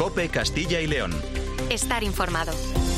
COPE Castilla y León. Estar informado.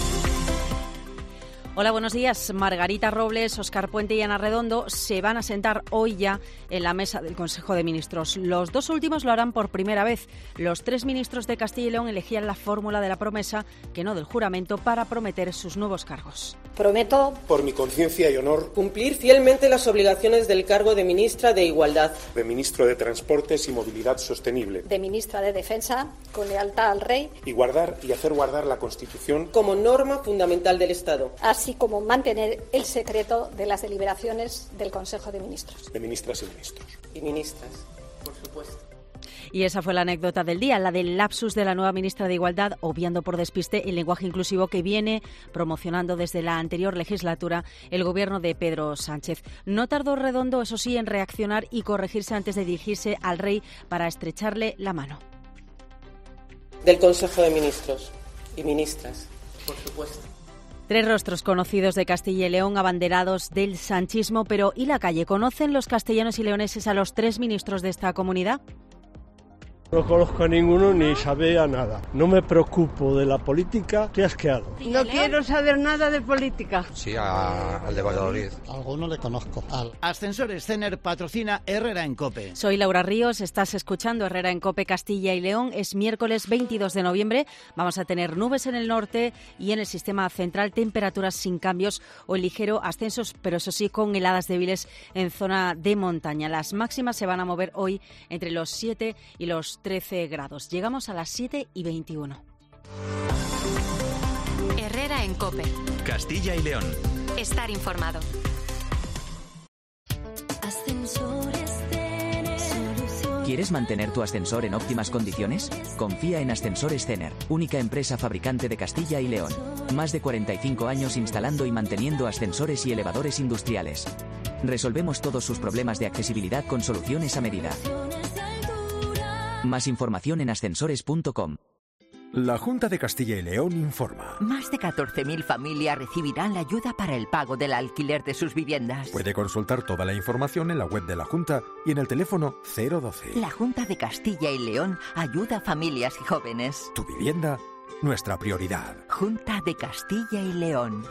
Hola, buenos días. Margarita Robles, Óscar Puente y Ana Redondo se van a sentar hoy ya en la mesa del Consejo de Ministros. Los dos últimos lo harán por primera vez. Los 3 ministros de Castilla y León elegían la fórmula de la promesa, que no del juramento, para prometer sus nuevos cargos. Prometo, por mi conciencia y honor, cumplir fielmente las obligaciones del cargo de Ministra de Igualdad, de Ministro de Transportes y Movilidad Sostenible, de Ministra de Defensa, con lealtad al Rey, y guardar y hacer guardar la Constitución como norma fundamental del Estado, así como mantener el secreto de las deliberaciones del Consejo de Ministros. De ministras y ministros. Y ministras, por supuesto. Y esa fue la anécdota del día, la del lapsus de la nueva ministra de Igualdad, obviando por despiste el lenguaje inclusivo que viene promocionando desde la anterior legislatura el gobierno de Pedro Sánchez. No tardó Redondo, eso sí, en reaccionar y corregirse antes de dirigirse al rey para estrecharle la mano. Del Consejo de Ministros y ministras, por supuesto. 3 rostros conocidos de Castilla y León, abanderados del sanchismo, pero ¿y la calle? ¿Conocen los castellanos y leoneses a los 3 ministros de esta comunidad? No conozco a ninguno ni sabía nada. No me preocupo de la política, estoy asqueado. No quiero saber nada de política. Sí, al de Valladolid. Alguno le conozco. Ascensores Cener patrocina Herrera en COPE. Soy Laura Ríos, estás escuchando Herrera en COPE Castilla y León. Es miércoles 22 de noviembre. Vamos a tener nubes en el norte y en el sistema central temperaturas sin cambios o ligero ascensos, pero eso sí con heladas débiles en zona de montaña. Las máximas se van a mover hoy entre los 7 y los 13 grados. Llegamos a las 7:21. Herrera en COPE. Castilla y León. Estar informado. ¿Quieres mantener tu ascensor en óptimas condiciones? Confía en Ascensores Cener, única empresa fabricante de Castilla y León. Más de 45 años instalando y manteniendo ascensores y elevadores industriales. Resolvemos todos sus problemas de accesibilidad con soluciones a medida. Más información en ascensores.com. La Junta de Castilla y León informa. Más de 14.000 familias recibirán la ayuda para el pago del alquiler de sus viviendas. Puede consultar toda la información en la web de la Junta y en el teléfono 012. La Junta de Castilla y León ayuda a familias y jóvenes. Tu vivienda, nuestra prioridad. Junta de Castilla y León.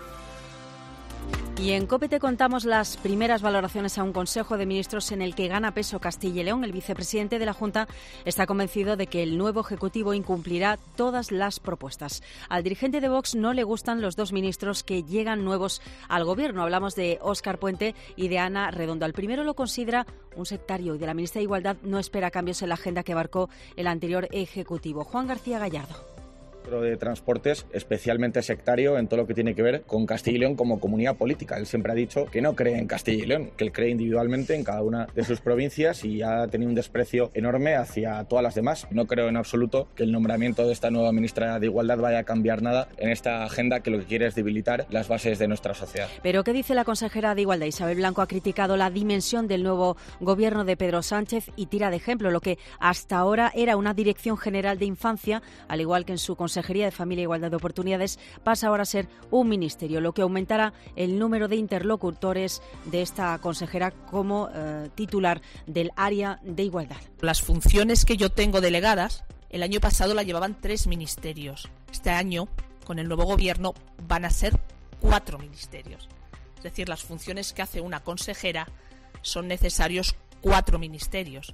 Y en COPE te contamos las primeras valoraciones a un Consejo de Ministros en el que gana peso Castilla y León. El vicepresidente de la Junta está convencido de que el nuevo Ejecutivo incumplirá todas las propuestas. Al dirigente de Vox no le gustan los 2 ministros que llegan nuevos al Gobierno. Hablamos de Óscar Puente y de Ana Redondo. Al primero lo considera un sectario y de la ministra de Igualdad no espera cambios en la agenda que abarcó el anterior Ejecutivo. Juan García Gallardo. De Transportes, especialmente sectario en todo lo que tiene que ver con Castilla y León como comunidad política. Él siempre ha dicho que no cree en Castilla y León, que él cree individualmente en cada una de sus provincias y ha tenido un desprecio enorme hacia todas las demás. No creo en absoluto que el nombramiento de esta nueva ministra de Igualdad vaya a cambiar nada en esta agenda que lo que quiere es debilitar las bases de nuestra sociedad. Pero ¿qué dice la consejera de Igualdad? Isabel Blanco ha criticado la dimensión del nuevo gobierno de Pedro Sánchez y tira de ejemplo lo que hasta ahora era una Dirección General de Infancia, al igual que en su Consejería de Familia e Igualdad de Oportunidades, pasa ahora a ser un ministerio, lo que aumentará el número de interlocutores de esta consejera como titular del área de igualdad. Las funciones que yo tengo delegadas, el año pasado la llevaban 3 ministerios. Este año, con el nuevo gobierno, van a ser 4 ministerios. Es decir, las funciones que hace una consejera son necesarios 4 ministerios.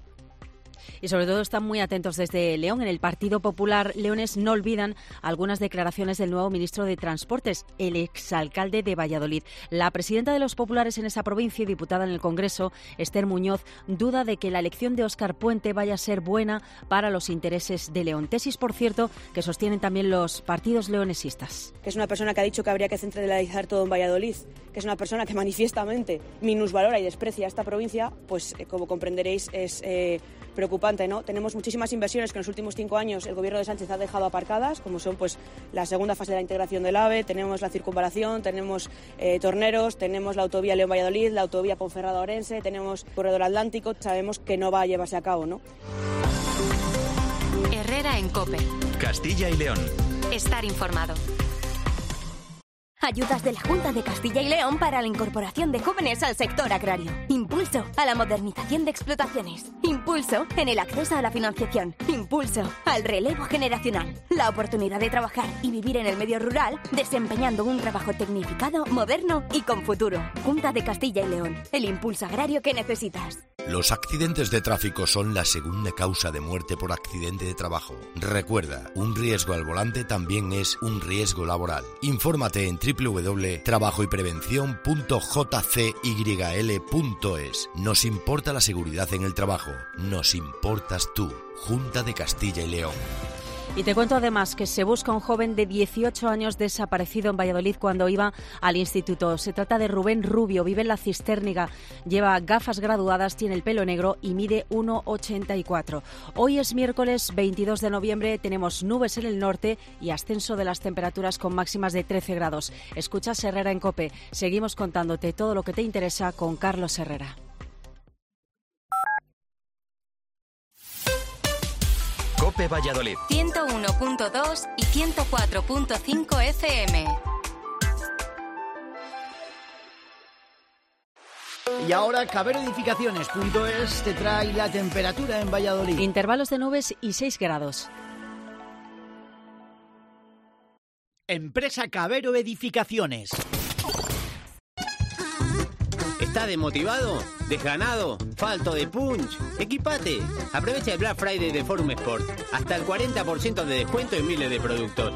Y sobre todo están muy atentos desde León. En el Partido Popular leonés no olvidan algunas declaraciones del nuevo ministro de Transportes, el exalcalde de Valladolid. La presidenta de los populares en esa provincia y diputada en el Congreso, Esther Muñoz, duda de que la elección de Óscar Puente vaya a ser buena para los intereses de León. Tesis, por cierto, que sostienen también los partidos leonesistas. Que es una persona que ha dicho que habría que centralizar todo en Valladolid, que es una persona que manifiestamente minusvalora y desprecia esta provincia, pues como comprenderéis es preocupante, ¿no? Tenemos muchísimas inversiones que en los últimos 5 años el gobierno de Sánchez ha dejado aparcadas, como son pues la segunda fase de la integración del AVE, tenemos la circunvalación, tenemos Torneros, tenemos la autovía León-Valladolid, la autovía Ponferrada-Orense, tenemos Corredor Atlántico, sabemos que no va a llevarse a cabo, ¿no? Herrera en COPE. Castilla y León. Estar informado. Ayudas de la Junta de Castilla y León para la incorporación de jóvenes al sector agrario. impulso a la modernización de explotaciones. Impulso en el acceso a la financiación. Impulso al relevo generacional. La oportunidad de trabajar y vivir en el medio rural desempeñando un trabajo tecnificado, moderno y con futuro. Junta de Castilla y León. El impulso agrario que necesitas. Los accidentes de tráfico son la segunda causa de muerte por accidente de trabajo. Recuerda, un riesgo al volante también es un riesgo laboral. Infórmate en www.trabajoyprevención.jcyl.es. Nos importa la seguridad en el trabajo. Nos importas tú. Junta de Castilla y León. Y te cuento además que se busca un joven de 18 años desaparecido en Valladolid cuando iba al instituto. Se trata de Rubén Rubio, vive en La Cistérniga, lleva gafas graduadas, tiene el pelo negro y mide 1,84. Hoy es miércoles 22 de noviembre, tenemos nubes en el norte y ascenso de las temperaturas con máximas de 13 grados. Escuchas Herrera en COPE. Seguimos contándote todo lo que te interesa con Carlos Herrera. COPE Valladolid 101.2 y 104.5 FM. Y ahora caberoedificaciones.es te trae la temperatura en Valladolid. Intervalos de nubes y 6 grados. Empresa Cabero Edificaciones. ¿Estás desmotivado? ¿Desganado? ¿Falto de punch? ¡Equipate! Aprovecha el Black Friday de Forum Sport. Hasta el 40% de descuento en miles de productos.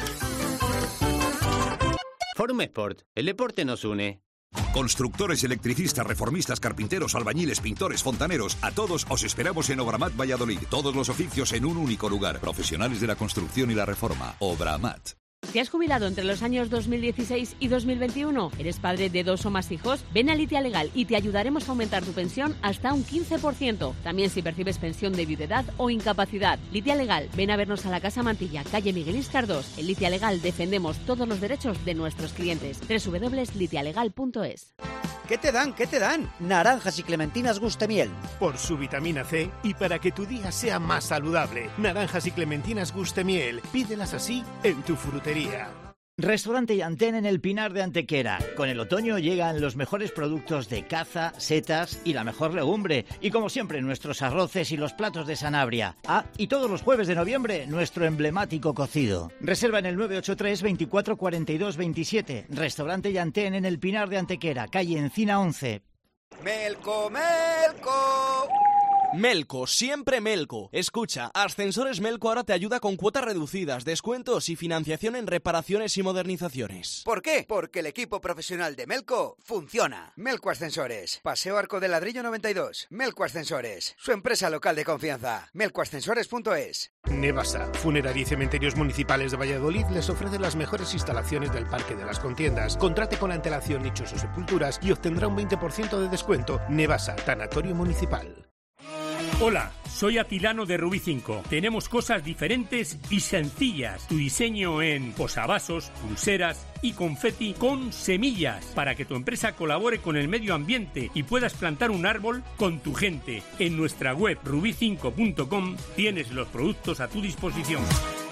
Forum Sport. El deporte nos une. Constructores, electricistas, reformistas, carpinteros, albañiles, pintores, fontaneros, a todos os esperamos en Obramat Valladolid. Todos los oficios en un único lugar. Profesionales de la construcción y la reforma. Obramat. ¿Te has jubilado entre los años 2016 y 2021? ¿Eres padre de 2 o más hijos? Ven a Litia Legal y te ayudaremos a aumentar tu pensión hasta un 15%. También si percibes pensión de viudedad o incapacidad. Litia Legal, ven a vernos a la Casa Mantilla, calle Miguel Íscar 2. En Litia Legal defendemos todos los derechos de nuestros clientes. www.litialegal.es. ¿Qué te dan? ¿Qué te dan? Naranjas y clementinas Gustemiel. Por su vitamina C y para que tu día sea más saludable. Naranjas y clementinas Gustemiel. Pídelas así en tu frutería. Restaurante Yantén en el Pinar de Antequera. Con el otoño llegan los mejores productos de caza, setas y la mejor legumbre. Y como siempre, nuestros arroces y los platos de Sanabria. Ah, y todos los jueves de noviembre, nuestro emblemático cocido. Reserva en el 983 24 42 27. Restaurante Yantén en el Pinar de Antequera, calle Encina 11. Melco, Melco. Melco, siempre Melco. Escucha, Ascensores Melco ahora te ayuda con cuotas reducidas, descuentos y financiación en reparaciones y modernizaciones. ¿Por qué? Porque el equipo profesional de Melco funciona. Melco Ascensores, Paseo Arco del Ladrillo 92. Melco Ascensores, su empresa local de confianza. melcoascensores.es. Nevasa, Funeraria y Cementerios Municipales de Valladolid les ofrece las mejores instalaciones del Parque de las Contiendas. Contrate con antelación nichos o sepulturas y obtendrá un 20% de descuento. Nevasa, Tanatorio Municipal. Hola, soy Atilano de Rubí 5. Tenemos cosas diferentes y sencillas. Tu diseño en posavasos, pulseras y confeti con semillas para que tu empresa colabore con el medio ambiente y puedas plantar un árbol con tu gente. En nuestra web ruby5.com tienes los productos a tu disposición.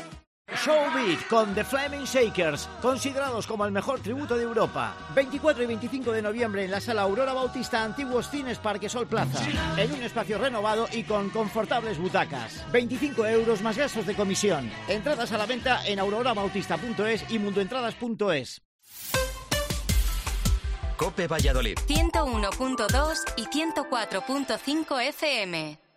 Showbeat con The Flaming Shakers, considerados como el mejor tributo de Europa. 24 y 25 de noviembre en la Sala Aurora Bautista, Antiguos Cines Parque Sol Plaza. En un espacio renovado y con confortables butacas. 25 € más gastos de comisión. Entradas a la venta en aurorabautista.es y mundoentradas.es. COPE Valladolid 101.2 y 104.5 FM.